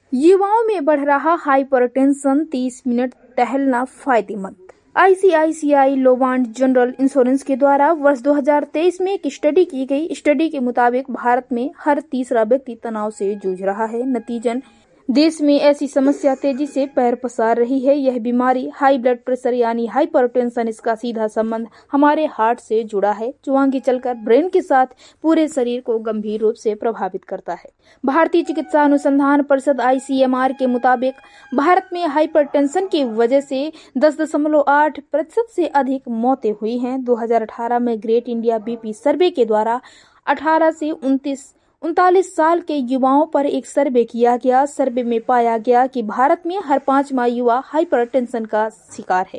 युवाओं में बढ़ रहा हाइपरटेंशन, 30 मिनट टहलना फायदेमंद। आईसीआईसीआई लोम्बार्ड जनरल इंश्योरेंस के द्वारा वर्ष 2023 में एक स्टडी की गई। स्टडी के मुताबिक भारत में हर तीसरा व्यक्ति तनाव से जूझ रहा है। नतीजन देश में ऐसी समस्या तेजी से पैर पसार रही है। यह बीमारी हाई ब्लड प्रेशर यानी हाइपरटेंशन, इसका सीधा संबंध हमारे हार्ट से जुड़ा है, जो आगे चलकर ब्रेन के साथ पूरे शरीर को गंभीर रूप से प्रभावित करता है। भारतीय चिकित्सा अनुसंधान परिषद आईसीएमआर के मुताबिक भारत में हाइपरटेंशन की वजह से 10.8% से अधिक मौतें हुई हैं। 2018 में ग्रेट इंडिया बीपी सर्वे के द्वारा 18 से 39 साल के युवाओं पर एक सर्वे किया गया। सर्वे में पाया गया कि भारत में हर 5वां युवा हाइपरटेंशन का शिकार है।